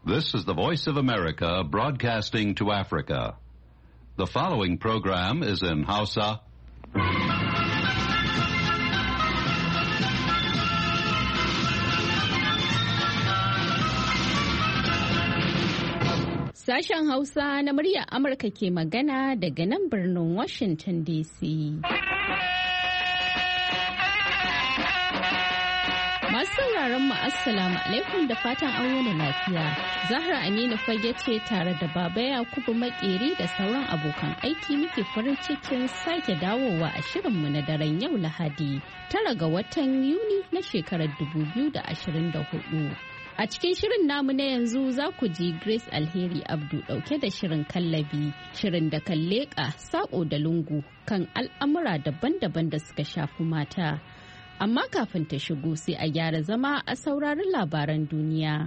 This is the Voice of America broadcasting to Africa. The following program is in Hausa. Sashen Hausa na muryar Amurka ke magana daga nan birnin Washington DC. Masu sauraron mu Assalamu alaikum da fatan an wani lafiya. Zahra Aminu Fage ce tare da Baba Yakubu Makeri da sauran abokan aiki muke farin cikin sake dawowa a shirinmu na daren yau Lahadi, 9 ga watan Yuni na shekarar 2024. A cikin shirin namu na yanzu za ku ji Grace Alheri Abdu dauke da shirin kallabi, shirin da kan leƙa saƙo da lungu kan al'amura daban-daban da suka shafi mata. Amma kafin ta shigo sai a gyara zama a sauraron labaran duniya.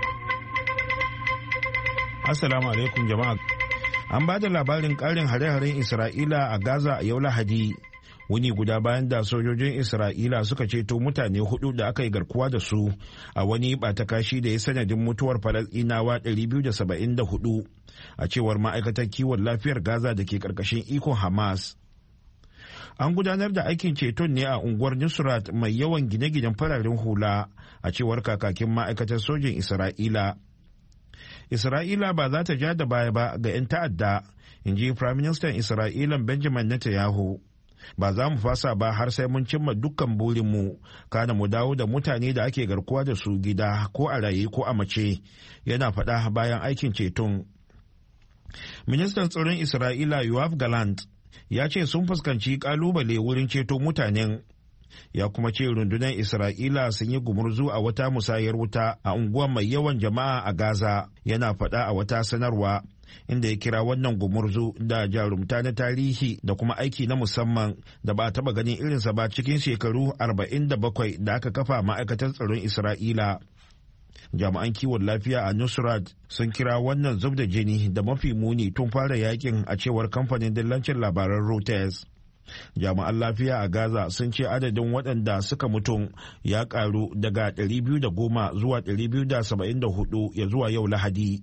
Assalamu alaikum jama'a. An ba da labarin ƙarin hare-haren Isra'ila a Gaza a yau Lahadi. Wuni guda bayan da sojojin Isra'ila suka ceto mutane 4 da aka yi garkuwa da su a wani ɓata-kashi da ya sanadin mutuwar Falasɗinawa 274 a cewar ma'aikatar kiwon lafiyar Gaza da ke ƙarƙashin ikon Hamas. An gudanar da aikin ceton ne a unguwar Nusrat mai yawan gine-ginen fararen hula a cewar kakakin ma'aikatar sojin Isra'ila. Isra'ila ba za ta ja da baya ba ga 'yan ta'adda, in ji Firaministan Isra'ilan Benjamin Netanyahu. Ba za mu fasa ba har sai mun cimma dukkan burinmu, kana mu dawo da mutane da ake garkuwa da su gida ko a raye ko a mace, yana faɗa bayan aikin ceton. Ministan tsaron Isra'ila Yoav Gallant ya ce sun fuskanci kalubale wurin ceto mutanen, ya kuma ce rundunar Isra'ila sun yi gumurzu a wata musayar wuta a unguwar mai yawan jama'a a Gaza, yana faɗa a wata sanarwa, inda ya kira wannan gumurzu da jarumta na tarihi da kuma aiki na musamman da ba a taɓa ganin irinsa ba cikin shekaru 47 da aka kafa ma'aikatar tsaron Isra'ila. Jami'an kiwon lafiya a Nusrat sun kira wannan zub da jini da mafi muni tun fara yakin a cewar kamfanin dillancin labaran Reuters. Jami'an lafiya a Gaza sun ce adadin waɗanda suka mutu ya ƙaru daga 210 zuwa 274 ya zuwa yau Lahadi.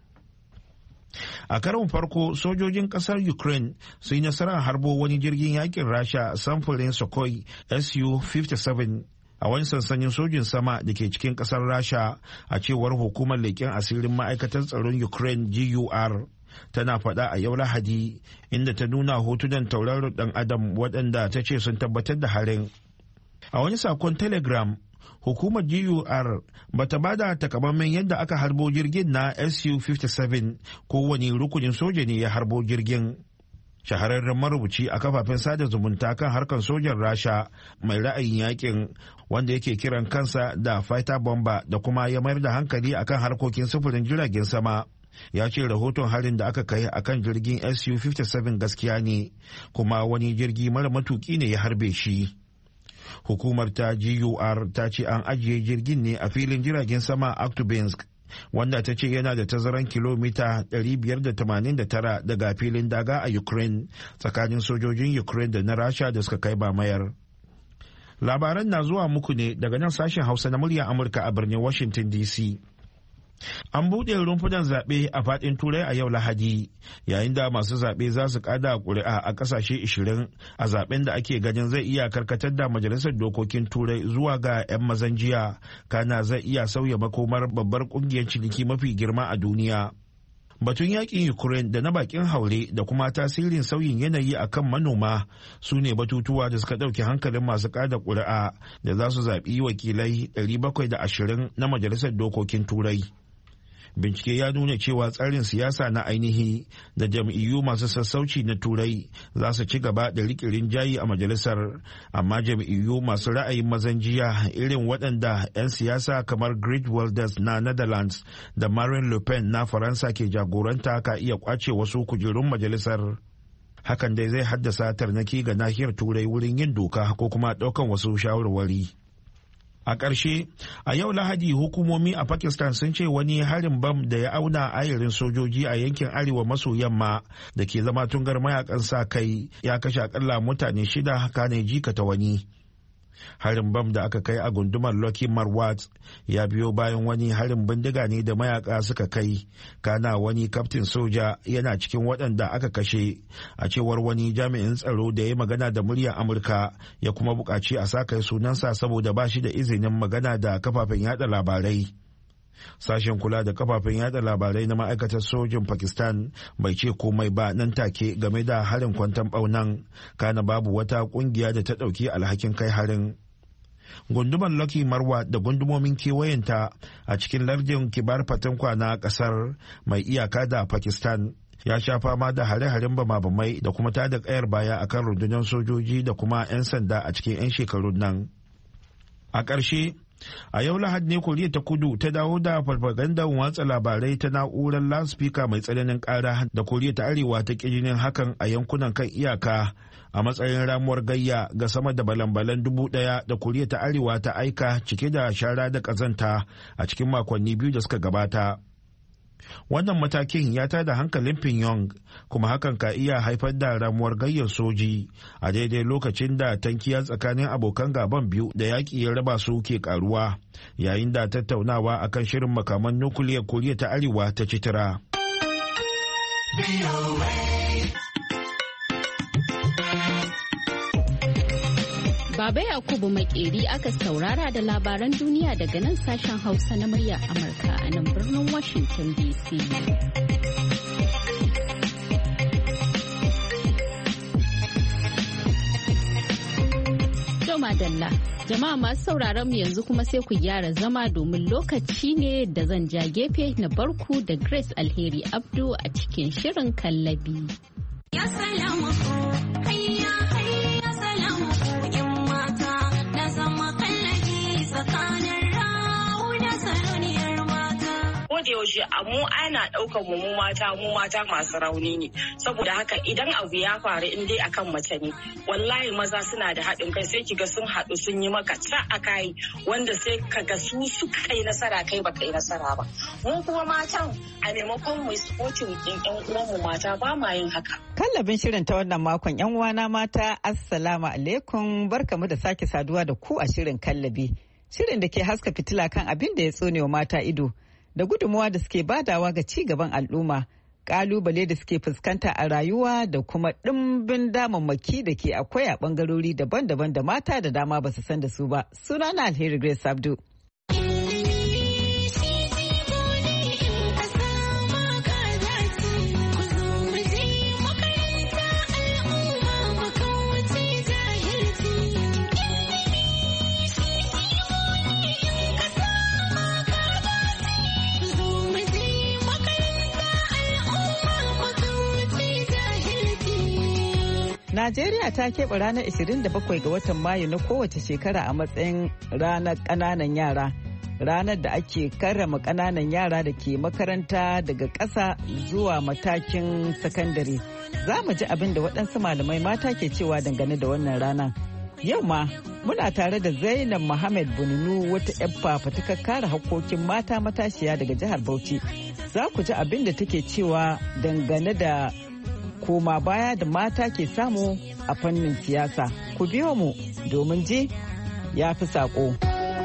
A karon farko sojojin ƙasar Ukraine sun yi nasarar harbo wani jirgin yakin Rasha samfurin Sukhoi Su-57 a wani sansanin sojin sama da ke cikin kasar Rasha, a cewar hukumar leƙen asirin ma'aikatar tsaron Ukraine GUR tana faɗa a yau Lahadi, inda ta nuna hotunan tauraron ɗan adam waɗanda ta ce sun tabbatar da harin. A wani sakon Telegram, hukumar GUR bata bada takamaiman yadda aka harbo jirgin na Su-57 ko wani rukunin soja ne ya harbo jirgin. Shahararren marubuci a kafafen sada zumunta kan harkar sojan Rasha mai ra'ayin yakin, wanda yake kiran kansa da fighter bomber da kuma ya mayar da hankali akan harkokin sufurin jiragen sama, ya ce rahoton harin da aka kai akan jirgin Su-57 gaskiya ne, kuma wani jirgi mara matuki ne ya harbe shi. Hukumar ta GUR ta ce an ajiye jirgin ne a filin jiragen sama Aktubinsk, wanda ta ce yana da tazaran kilomita 589 daga filin daga a Ukraine, tsakanin sojojin Ukraine da na Rasha da suka kai bamayar. Labaran na zuwa muku ne daga nan sashen Hausa na muryar Amurka a birnin Washington DC. An buɗe rumfunan zaɓe a faɗin Turai a yau Lahadi, yayin da masu zaɓe za su ƙada ƙuri'a a ƙasashe 20 a zaɓen da ake ganin zai iya karkatar da Majalisar Dokokin Turai zuwa ga 'yan mazan jiya, kana zai iya sauya makomar babbar ƙungiyar ciniki mafi girma a duniya. Batun yakin Ukraine da na bakin haure da kuma tasirin sauyin yanayi a kan manoma su ne batutuwa da suka ɗauki hankalin masu ƙada ƙuri'a da za su zaɓi wakilai 720 na Majalisar Dokokin Turai. Bincike ya nuna cewa tsarin siyasa na ainihi da jam'iyyu masu sassauci na Turai za su ci gaba da riƙe jayi a majalisar, amma jam'iyyu masu ra'ayin mazan jiya irin waɗanda 'yan siyasa kamar Geert Wilders na Netherlands da Marine Le Pen na Faransa ke jagoranta ka iya kwace wasu kujerun majalisar. Hakan dai zai haddasa tarnaki ga nahiyar Turai wurin yin doka ko kuma ɗaukan wasu shawarwari. A ƙarshe, a yau Lahadi hukumomi a Pakistan sun ce wani harin bam da ya auna ayarin sojoji a yankin arewa maso yamma da ke zama tungar mayakan sa kai ya kashe akalla mutane 6 kane jikata wani. Harin bam da aka kai a gundumar Lockheed Marquardt ya biyo bayan wani harin bindiga ne da mayaka suka kai, kana wani kaftin soja yana cikin waɗanda aka kashe, a cewar wani jami'in tsaro da ya magana da muryar Amurka, ya kuma buƙaci a sa kai sunansa saboda ba shi da izinin magana da kafafen yada labarai. Sashen kula da kafafen yada labarai na ma'aikatar sojin Pakistan bai ce komai ba nan take game da harin kwanton ɓaunan, kana babu wata ƙungiya da ta ɗauki alhakin kai harin. Gundumar Lockheed Marquardt da gundumomin kewayenta a cikin lardin Kibar Pakhtunkhwa na ƙasar mai iyaka da Pakistan ya sha fama da hare-haren bama-bamai da kuma tada ƙayar baya akan rundunar sojoji da kuma 'yan sanda a cikin 'yan shekarun nan. A ƙarshe, a yau Lahadi ne Koriya ta Kudu ta dawo da farfagandar watsa labarai ta na'urar loudspeaker mai tsananin ƙara da Koriya ta Arewa ta ƙirinin hakan a yankunan kan iyaka a matsayin ramuwar gayya ga sama da balan-balan 1,000 da Koriya ta Arewa ta aika cike da shara da ƙazanta a cikin makonni 2 da suka gabata. Wannan matakin ya tada hankalin Pyongyang, kuma hakan ka iya haifar da ramuwar gayyar soji a daidai lokacin da tankiya tsakanin abokan gaban biyu da yaƙi ya raba su ke karuwa, yayin da tattaunawa akan shirin makaman nukiliyar Koriya ta Arewa ta citira. Baba Yakubu Makeri aka saurara da labaran duniya daga nan sashen Hausa na muryar Amurka a nan birnin Washington DC. Madalla. Jama'a masu sauraron mu yanzu kuma sai ku gyara zama domin lokaci ne da zan ja gefe na barku da Grace Alheri Abdu a cikin shirin kallabi. Ya salamu hayya hayya salamu yan mata na zama kallabi tsakanin rawu da saloniyar mata. Ko da yaushe mu ana ɗaukar mu mata masu rauni ne, saboda haka idan abu ya faru in dai akan mace ne wallahi maza suna da haɗin kai sai kiga sun haɗu sun yi maka ca a kai wanda sai kaga su suka yi nasara kai baka yi nasara ba. Mu kuma matan a maimakon mu supporting ɗin ƴan uwanmu mata ba ma yin haka. Kallabin shirin ta wannan makon ƴan uwana mata assalamu alaikum, barkamu da sake saduwa da ku a shirin kallabi. Shirin da ke haska fitila kan abin da ya tsonewa mata ido da gudunmuwa da suke badawa ga ci gaban al'umma, kalubale da suke fuskanta a rayuwa da kuma ɗimbin damammaki da ke akwai a ɓangarori daban-daban da mata da dama ba su san da su ba. Sunana Alheri Grace Abdu. Najeriya ta keɓe ranar 27 ga watan Mayu na kowace shekara a matsayin ranar ƙananan yara. Ranar da ake karrama ƙananan yara da ke makaranta daga ƙasa zuwa matakin sakandare. Za mu ji abin da waɗansu malamai mata ke cewa dangane da wannan rana. Yau ma muna tare da Zainab Muhammad Bununu, wata 'yan fafutukar kare hakkokin mata matashiya daga jihar Bauchi. Za ku ji abin da take cewa dangane da koma baya da mata ke samu a fannin siyasa. Ku biyo mu domin ji ya fi saƙo.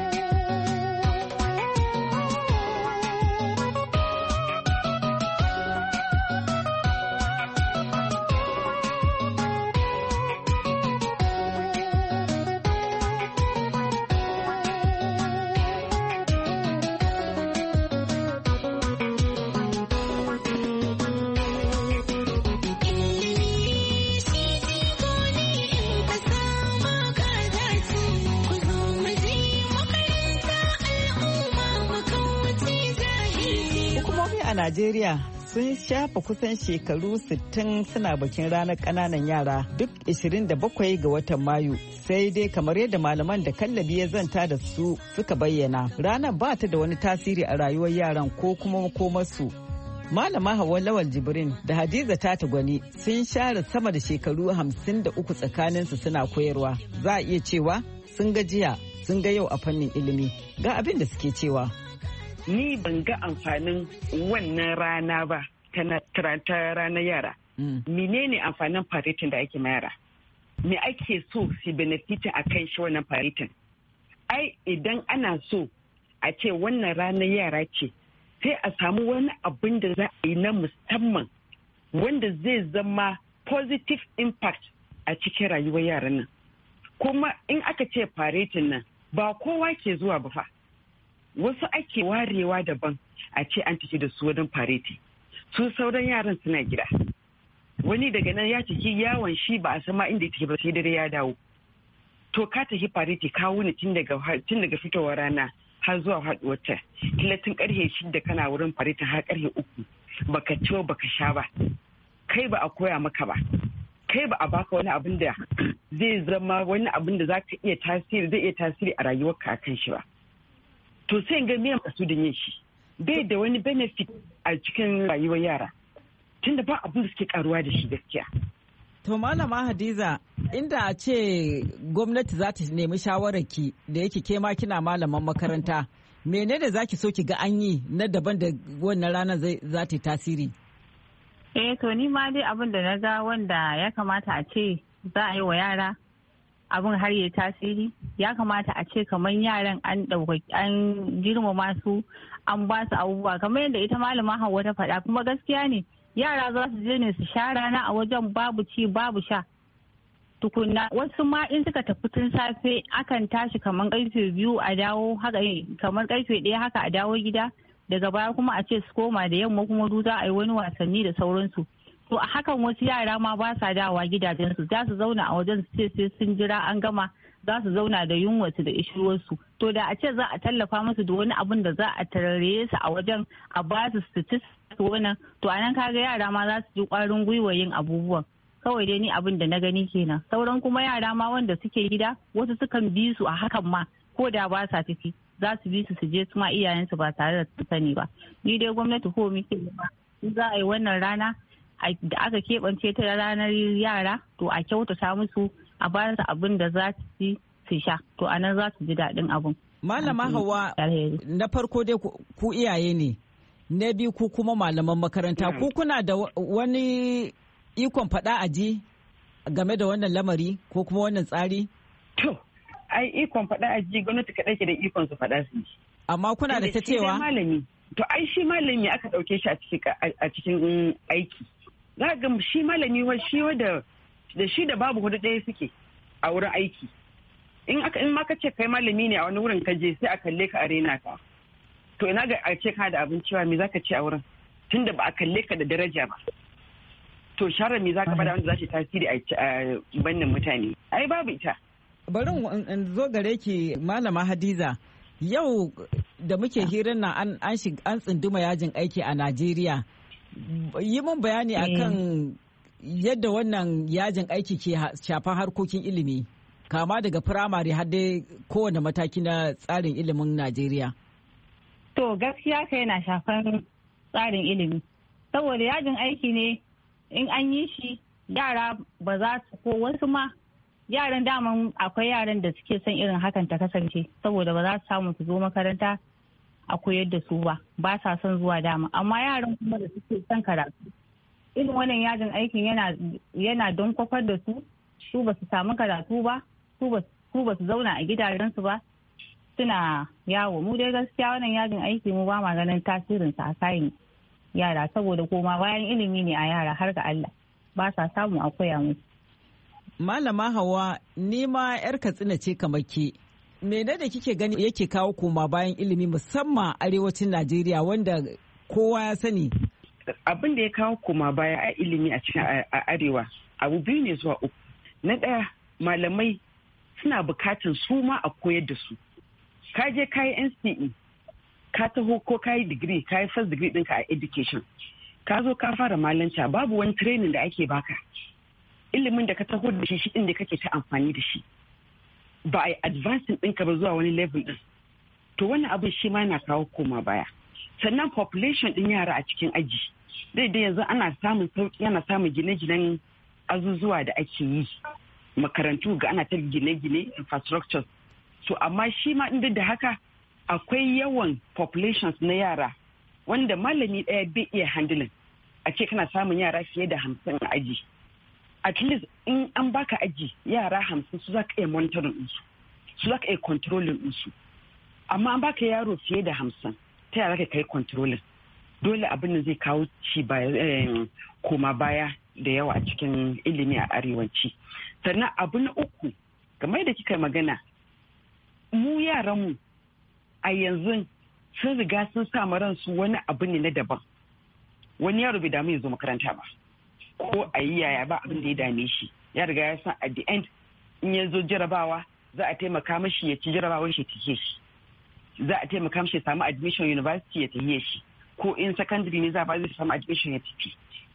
a Najeriya sun shafa kusan shekaru 60 suna bikin ranar ƙananan yara duk 27 ga watan Mayu. Sai dai kamar yadda malaman da kallabi ya zanta da su suka bayyana, ranar ba ta da wani tasiri a rayuwar yaran ko kuma makomarsu. Malama Hauwa Lawal Jibrin da Hadiza Tata Gwani sun share sama da shekaru 53 tsakaninsu suna koyarwa. Za a iya cewa sun ga jiya, sun ga yau a fannin ilimi. Ga abin da suke cewa. Ni ban ga amfanin wannan rana ba ta ranar yara. Menene amfanin faretin da ake ma yara? me ake so su benefitin a kan shi wannan faretin. Ai idan ana so a ce wannan ranar yara ce, sai a samu wani abin da za a yi na musamman wanda zai zama positive impact a cikin rayuwar yaran nan. Kuma in aka ce faretin nan ba kowa ke zuwa ba fa, wasu ake warewa daban a ce an tafi da su wajen fareti, su sauran yaran suna gida. Wani daga nan ya tafi yawon shi ba a sama inda take ba sai dare ya dawo. To ka tafi fareti ka wuni tun daga fitowar rana har zuwa haɗuwar ta, kila tun karfe 6 kana wurin fareti har karfe 3 baka ciwo baka sha ba, kai ba a koya maka ba, kai ba a baka wani abin da zai zama wani abin da zai iya tasiri a rayuwarka akan shi ba. To sai ga me makasudin yin shi bai da wani benefit a cikin rayuwar yara, tunda ba abin da suke karuwa da shi gaskiya. To Malama Hadiza, inda a ce gwamnati za ta nemi shawararki da yake ke ma kina malaman makaranta, menene za ki so ki ga an yi na daban da wannan ranar za ta yi tasiri? To ni ma dai abin da na ga wanda ya kamata a ce za a yi wa yara abin har yi tasiri, ya kamata a ce kamar yaran an girmama su, an ba su abubuwa kamar yadda ita malama Hauwa ta faɗa, kuma gaskiya ne yara za su je ne su sha rana a wajen babu ci babu sha tukunna. Wasu ma in suka tafi tun safe akan tashi kamar karfe 2 a dawo haka, kamar karfe 1 haka a dawo gida, daga baya kuma a ce su koma da yamma kuma za a yi wani wasanni da sauransu. To a hakan wasu yara ma ba sa dawowa gidajensu, za su zauna a wajen su ce sai sun jira an gama, za su zauna da yunwarsu da ishirwarsu. To da a ce za a tallafa musu da wani abin da za a tarare su a wajen a ba su ci su wannan, to anan kaga yara ma za su ji kwarin gwiwa yin abubuwan. Kawai dai ni abin da na gani kenan. Sauran kuma yara ma wanda suke gida wasu sukan bi su a hakan ma ko da ba sa ciki, za su bi su je su ma iyayensu ba tare da su sani ba. Ni dai gwamnati ko muke ba, za a yi wannan rana da aka keɓance ta ranar yara, to a kyautata musu, a ba su abin da za su ci su sha, to anan za su ji daɗin abin. Malama Hauwa, na farko dai ku iyaye ne, na biyu ku kuma malaman makaranta, ku kuna da wani ikon faɗa a ji game da wannan lamari ko kuma wannan tsari? To, ai ikon faɗa a ji gwamnati kaɗai ke da ikon su faɗa su ji. Amma kuna da ta cewa? To ai shi malami aka ɗauke shi a cikin aiki. Za ga shi malami da shi da babu hudu ɗaya suke a wurin aiki. In ma ka ce kai malami ne a wani wurin ka je sai a kalle ka a rena ka. To ina ga a ce ka da abin cewa me za ka ce a wurin tunda ba a kalle ka da daraja ba. To sharar me za ka faɗa wanda za shi tasiri a bannin mutane? Ai babu ita. Bari in zo gare ki Malama Hadiza. Yau da muke hirar nan an tsunduma yajin aiki a Najeriya. Yi mun bayani akan yadda wannan yajin aiki ke shafan harkokin ilimi, kama daga firamare har dai kowane mataki na tsarin ilimin Najeriya. To gaskiya ka yana shafan tsarin ilimi. Saboda yajin aiki ne in an yi shi yara ba za su, ko wasu ma yaran daman akwai yaran da suke son irin hakan ta kasance, saboda ba za su samu su zo makaranta a koyar da su ba sa son zuwa dama. Amma yaran kuma da suke son karatu, irin wannan yajin aikin yana don kwafar da su ba su samu karatu ba, su ba su zauna a gidajensu ba, suna yawo. Mu dai gaskiya wannan yajin aiki mu ba ma ganin tasirinsa a kayan yara, saboda koma bayan ilimi ne a yara har ga Allah, ba sa samu a koya musu. Malama Hauwa, ni ma 'yar Katsina ce kamar ke. Mene da kike gani yake kawo koma bayan ilimi musamman arewacin Najeriya wanda kowa ya sani? Abin da ya kawo koma baya a ilimi a cikin arewa abu biyu ne zuwa uku. Na ɗaya, malamai suna bukatan su ma a koyar da su. Ka je ka yi NCE, ka taho ko ka yi digiri, ka yi first degree ɗinka a education. Ka zo ka fara malanta, babu wani training da ake baka. Ilimin da ka taho da shi inda kake ta amfani da shi. Ba a yi advancing ɗinka ba zuwa wani level ɗin. To wannan abin shi ma yana kawo koma baya. Sannan population ɗin yara a cikin aji. Daidai yanzu ana samun sauƙi, ana samun gine-ginen azuzuwa da ake yi. Makarantu ga ana ta gine-gine infrastructure. So amma shi ma inda da haka akwai yawan populations na yara wanda malami ɗaya bai iya handling. A ce kana samun yara fiye da 50 a aji. at least in an baka aji yara 50 su za ka iya monitoring ɗinsu, su za ka iya controlling ɗinsu. Amma an baka yaro fiye da 50 ta yara ka kai controlling. Dole abin da zai kawo koma baya da yawa a cikin ilimi a arewaci. Sannan abu na uku, game da kika magana, mu yaranmu a yanzu sun riga sun sa ransu wani abu ne na daban. Wani yaro bai damu ya zo makaranta ba, ko a yi yaya ba abin da ya dame shi. Ya riga ya san at the end in ya zo jarabawa za a taimaka mashi ya ci jarabawar shi tafiye shi. Za a taimaka mashi ya samu admission university ya tafiye shi. Ko in secondary ne za a ba zai samu admission ya tafi.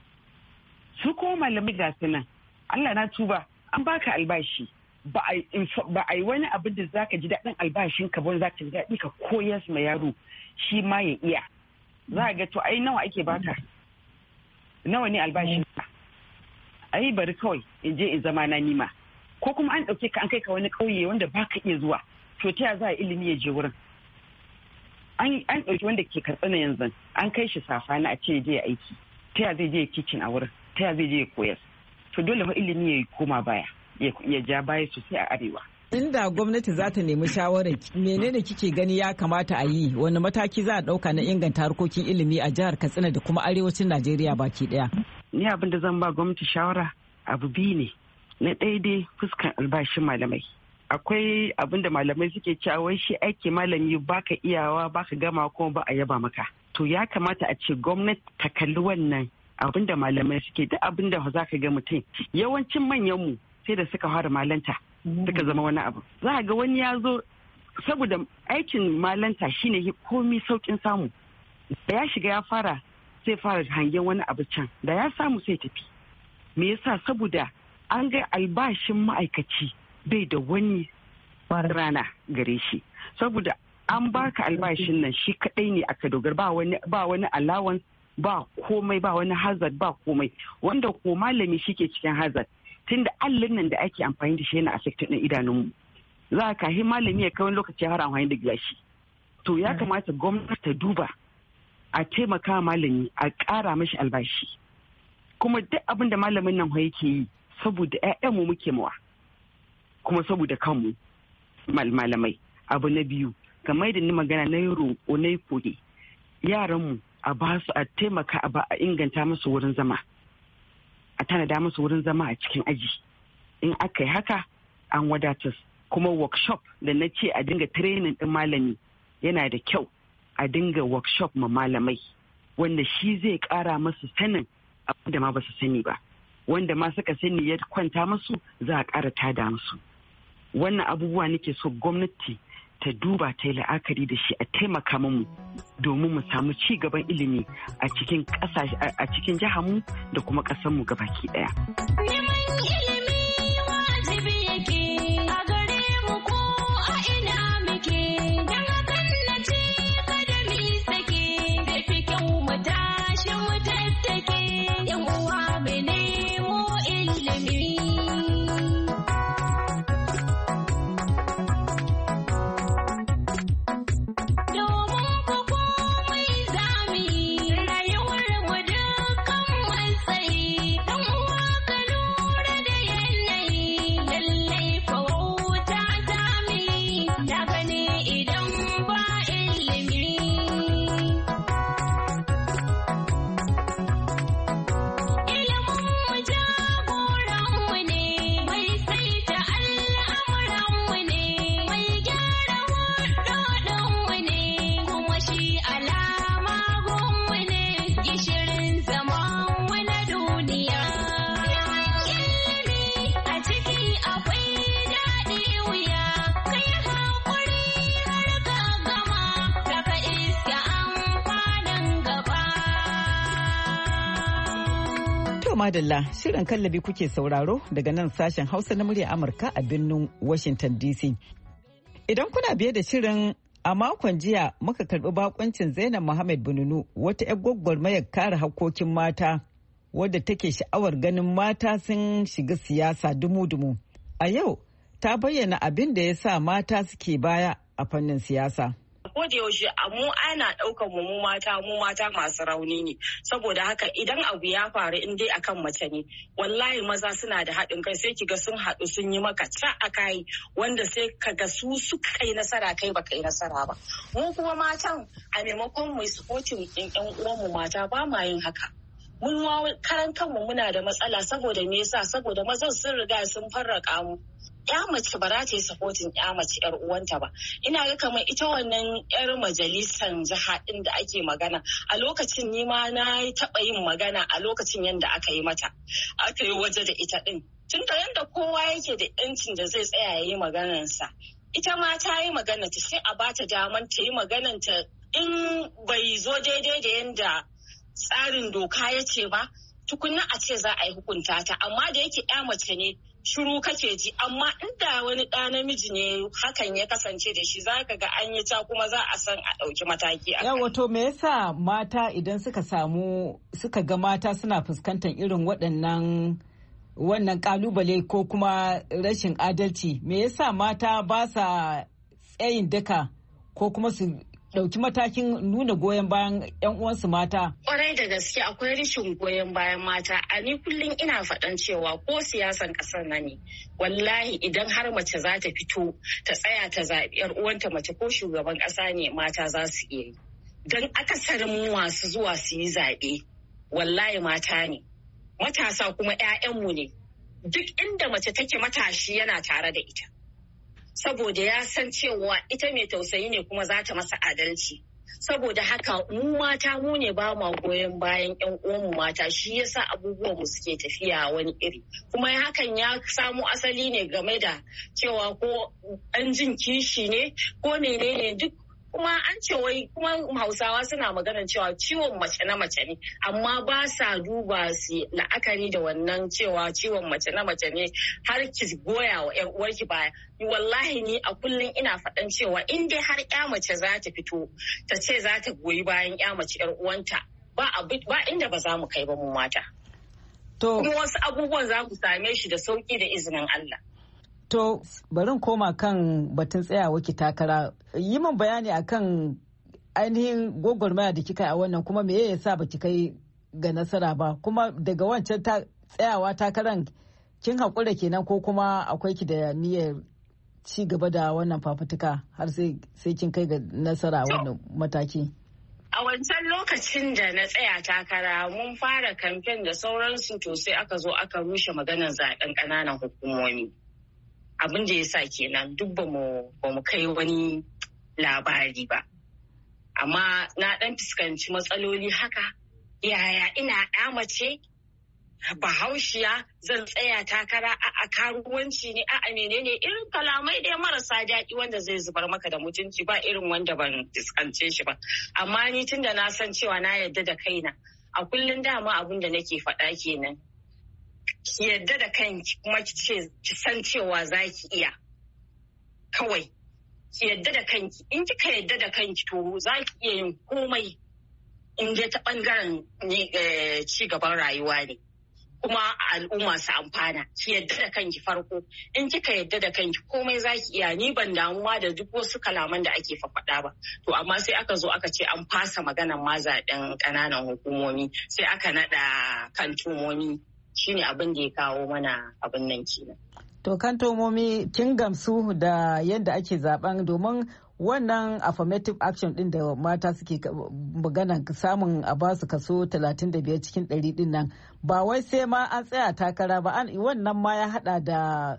Su kuma malamai ga su nan, Allah na tuba, an baka albashi ba a yi wani abin da zaka ji daɗin albashin ka ba, za ka ji daɗi ka koyar ma yaro shi ma ya iya. Za a ga to ai nawa ake baka, nawa ne albashin ka, ai bari kawai in je in zama na nima. Ko kuma an ɗauke ka an kai ka wani ƙauye wanda baka iya zuwa, to ta za a ilimi ya je wurin. An ɗauki wanda ke Katsina yanzu an kai shi Safana a ce je aiki, ta zai je kicin a wurin, ta zai je koyar. To dole fa ilimi ya koma baya, ya ja baya sosai a arewa. Inda gwamnati za ta nemi shawarar menene kike gani ya kamata a yi, wani mataki za a ɗauka na inganta harkokin ilimi a jihar Katsina da kuma arewacin Najeriya baki ɗaya? Ni abin da zan ba gwamnati shawara abu biyu ne. Na ɗaya dai fuskan albashin malamai. Akwai abin da malamai suke cewa wai shi aiki malami baka iyawa baka gama kuma ba a yaba maka. To ya kamata a ce gwamnati ta kalli wannan abin da malamai suke, duk abin da za ka ga mutum yawancin manyanmu sai da suka fara malanta suka zama wani abu. Za a ga wani ya zo saboda aikin malanta shine komi saukin samu. Da ya shiga ya fara sai fara hangen wani abu can, da ya samu sai tafi. Me yasa? Saboda an ga albashin ma'aikaci bai da wani rana gare shi, saboda an baka albashin nan shi kadai ne aka dogar, ba wani allowance, ba komai, ba wani hazard, ba komai, wanda ko malami shi ke cikin hazard tunda allin nan da ake amfani da shi yana affected din idanunmu. Za ka yi malami ya kai wani lokaci har amfani da gilashi. To ya kamata gwamnati ta duba a taimaka malami a ƙara mashi albashi. Kuma duk abin da malamin nan yake yi saboda 'ya'yanmu muke mawa, kuma saboda kanmu malamai. Abu na biyu, kamar da ni magana na yi roƙo na yi koge, yaranmu a ba su a taimaka a inganta musu wurin zama, a tanada musu wurin zama a cikin aji. In aka yi haka an wadatar. Kuma workshop da na ce a dinga training din malami yana da kyau, a dinga workshop ma malamai wanda shi zai ƙara masu sanin abin da ma ba su sani ba, wanda ma suka sani ya kwanta musu za a ƙara tada musu. Wannan abubuwa nake so gwamnati ta duba ta yi la'akari da shi, a taimaka mu domin mu samu ci gaban ilimi a cikin ƙasashe, a cikin jiharmu da kuma ƙasarmu gabaki ɗaya. Madalla, shirin kallabi kuke sauraro daga nan sashen Hausa na murya Amurka a birnin Washington DC. Idan kuna biye da shirin, a makon jiya muka karbi bakoncin Zainab Muhammad Bununu, wata 'yar gwagwarmayar kare hakkokin mata wadda take sha'awar ganin mata sun shiga siyasa dumu-dumu. A yau ta bayyana abin da ya sa mata suke baya a fannin siyasa. ko da yaushe mu ana ɗaukar mu mata masu rauni ne. Saboda haka idan abu ya faru in dai akan mace ne, wallahi maza suna da haɗin kai, sai kiga sun haɗu sun yi maka ca a kai, wanda sai kaga su suka yi nasara kai baka yi nasara ba. Mu kuma matan a maimakon mu supporting ɗin ƴan uwanmu mata ba ma yin haka. Mun karan kanmu muna da matsala saboda me yasa? Saboda mazan sun riga sun farraka mu. Ya mace ba za ta yi supporting ya mace yar uwanta ba. Ina ga kamar ita wannan yar majalisar jiha din da ake magana a lokacin ni ma na taɓa yin magana a lokacin yadda aka yi mata, aka yi waje da ita din. Tun da yadda kowa yake da yancin da zai tsaya ya yi maganarsa, ita ma ta yi magana ta sai a bata daman ta yi magananta in bai zo daidai da yadda tsarin doka ya ce ba, tukunna a ce za a yi hukunta ta. Amma da yake ya mace ne shiru kake ji, amma inda wani ɗa namiji ne hakan ya kasance da shi za ka ga an yi ta kuma za a san a ɗauki mataki a kai. Wato me yasa mata idan suka ga mata suna fuskantar irin wannan kalubale ko kuma rashin adalci, me yasa mata ba sa tsayin daka ko kuma su ɗauki matakin nuna goyon bayan 'yan uwansu mata? Kwarai da gaske akwai rashin goyon bayan mata. A ni kullum ina faɗan cewa ko siyasan ƙasar na ne, wallahi idan har mace za ta fito ta tsaya ta zaɓi 'yar uwanta mace ko shugaban ƙasa ne, mata za su iya yi. Don akasarin masu zuwa su yi zaɓe, wallahi mata ne. Matasa kuma 'ya'yanmu ne. Duk inda mace take matashi yana tare da ita. Saboda ya san cewa ita mai tausayi ne kuma za ta masa adalci. Saboda haka mu mata mu ne ba ma goyon bayan 'yan uwanmu mata, shi yasa abubuwan mu suke tafiya wani iri. Kuma hakan ya samo asali ne game da cewa ko ɗan jin kishi ne ko menene duk. Kuma an ce wai kuma Hausawa suna maganar cewa ciwon mace na mace ne, amma ba sa duba su la'akari da wannan cewa ciwon mace na mace ne har ki goya wa 'yar uwarki baya. Wallahi ni a kullum ina faɗan cewa in dai har 'ya mace za ta fito ta ce za ta goyi bayan 'ya mace 'yar uwanta, ba inda ba za mu kai ba mu mata. Kuma wasu abubuwan za ku same shi da sauki da izinin Allah. To, barin koma kan batun tsayawa ki takara. Yi min bayani akan ainihin gwagwarmaya da kika a wannan, kuma me yasa baki kai ga nasara ba, kuma daga wancan tsayawa takaran kin haƙura kenan ko kuma akwai ki da niyyar ci gaba da wannan fafutuka har sai kin kai ga nasara a wannan mataki? A wancan lokacin da na tsaya takara mun fara kamfen da sauransu, to sai aka zo aka rushe maganar zaɓen ƙananan hukumomi. Abin da ya sa kenan duk ba mu kai wani labari ba. Amma na ɗan fuskanci matsaloli haka, yaya ina ɗa mace Bahaushiya zan tsaya takara a karuwanci ne a menene, irin kalamai dai marasa daɗi wanda zai zubar maka da mutunci, ba irin wanda ban fuskance shi ba. Amma ni tun da na san cewa na yarda da kaina, a kullum dama abin da nake faɗa kenan. Ki yadda da kanki kuma ki san cewa za ki iya. Kawai ki yadda da kanki, in kika yadda da kanki to za ki iya yin komai in dai ta ɓangaren ci gaban rayuwa ne, kuma al'umma su amfana. Ki yadda da kanki farko, in kika yadda da kanki komai za ki iya. Ni ban damuwa da duk wasu kalaman da ake faɗa ba. To amma sai aka zo aka ce an fasa maganan ma zaɓen ƙananan hukumomi, sai aka naɗa kantomomi. Shine abin da ya kawo mana abin nan kenan. To kantomomi kin gamsu da yadda ake zaben, domin wannan affirmative action din da mata suke magana samun a basu kaso 35 cikin 100 din nan, ba wai sai ma an tsaya takara ba, wannan ma ya hada da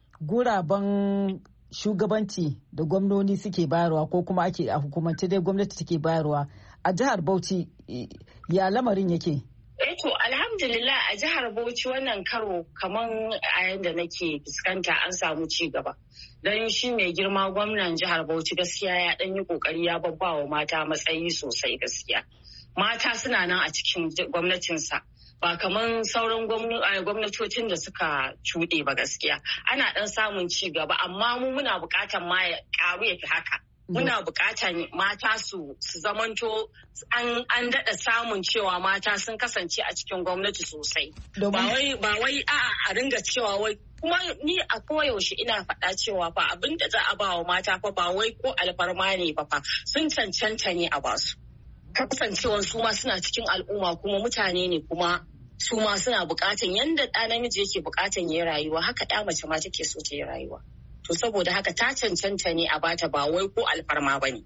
guraben shugabanci da gwamnoni suke bayarwa ko kuma ake a hukumance dai gwamnati take bayarwa. A jihar Bauchi ya lamarin yake? To alhamdulillah a jihar Bauchi wannan karo kaman a yanda nake fuskanta an samu ci gaba. Don shi mai girma gwamnan jihar Bauchi gaskiya ya ɗan yi ƙoƙari ya babbawa mata matsayi sosai gaskiya. Mata suna nan a cikin gwamnatinsa. Ba kaman sauran gwamnatocin da suka cuɗe ba gaskiya. Ana ɗan samun ci gaba, amma mu muna buƙatar ma ya ƙaru ya fi haka. Muna buƙatar mata su zamanto an daɗa samun cewa mata sun kasance a cikin gwamnati sosai. Ba wai a ringa cewa wai kuma ni a koyaushe ina faɗa cewa fa abin da za a ba wa mata fa ba wai ko alfarma ne ba fa sun cancanta ne a basu. Kasancewar su ma suna cikin al'umma kuma mutane ne kuma su ma suna buƙatan yanda ɗa namiji yake buƙatan ya rayuwa haka ɗa mace ma take so ta yi rayuwa. To saboda haka ta cancanta ne a bata ba wai ko alfarma ba ne.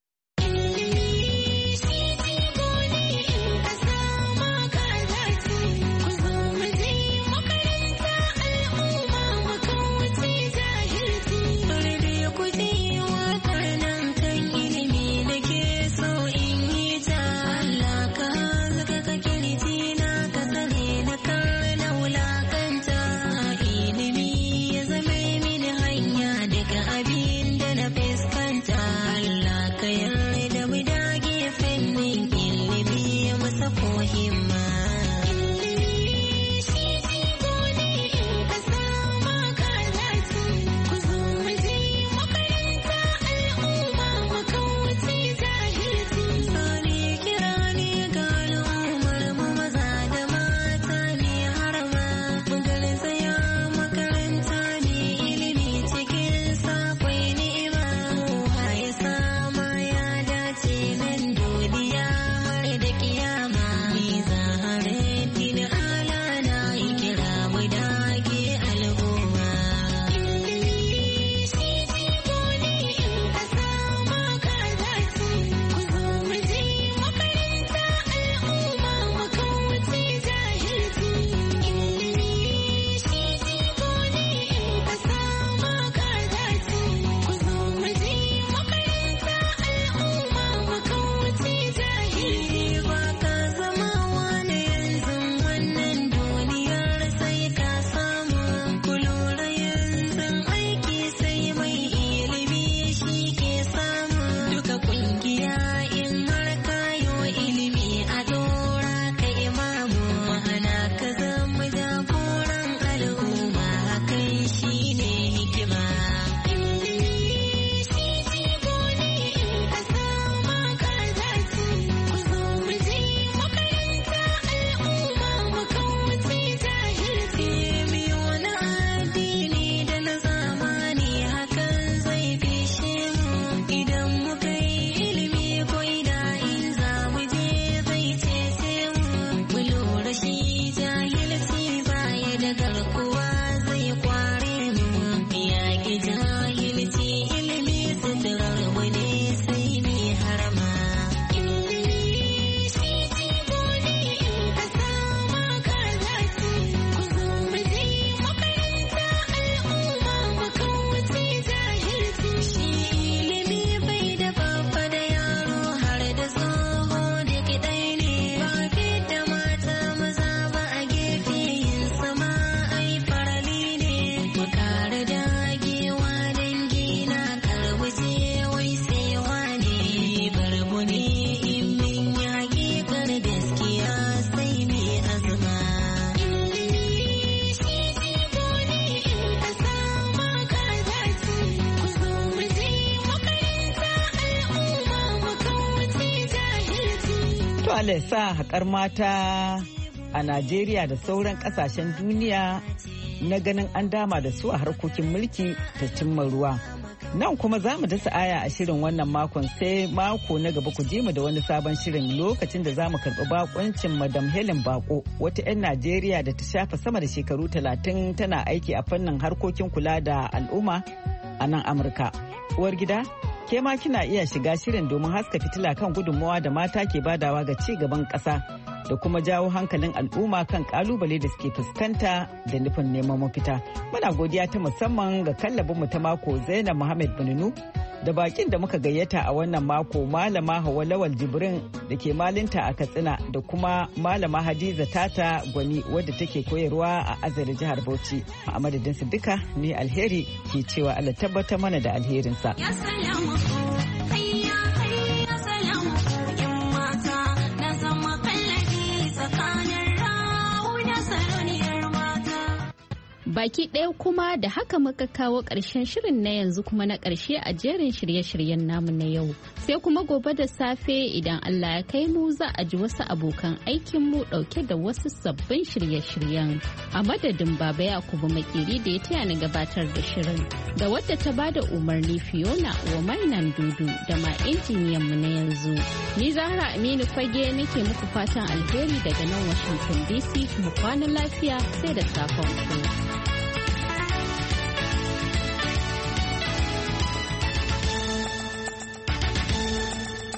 Allah ya sa haƙar mata a Najeriya da sauran ƙasashen duniya na ganin an dama da su a harkokin mulki ta cimma ruwa. Nan kuma za mu dasa aya a shirin wannan makon sai mako na gaba ku je mu da wani sabon shirin lokacin da za mu karɓi bakoncin Madam Helen Bako wata 'yan Najeriya da ta shafa sama da shekaru 30 tana aiki a fannin harkokin kula da al'umma a nan Amurka. Uwar gida, ke ma kina iya shiga shirin domin haska fitila kan gudunmawa da mata ke badawa ga ci gaban ƙasa da kuma jawo hankalin al'umma kan kalubale da suke fuskanta da nufin neman mafita. Muna godiya ta musamman ga kallabinmu ta mako Zainab Muhammad Bununu da bakin da muka gayyata a wannan mako Malama Hauwa Lawal Jibrin da ke malinta a Katsina da kuma Malama Hadiza Tata Gwani wadda take koyarwa a Azare jihar Bauchi. A madadin su duka ni Alheri ke cewa Allah tabbatar mana da alherinsa. Baki ɗaya kuma da haka muka kawo ƙarshen shirin na yanzu kuma na ƙarshe a jerin shirye-shiryen namu na yau. sai kuma gobe da safe idan Allah ya kai mu za a ji wasu abokan aikinmu ɗauke da wasu sabbin shirye-shiryen. A madadin Baba Yakubu Makeri da ya taya ni gabatar da shirin, da wadda ta bada umarni Fiona wa mainan dudu da ma injiniyanmu na yanzu. Ni Zahra Aminu Fage nake muku fatan alheri daga nan Washington DC, mu kwana lafiya sai da safen ku.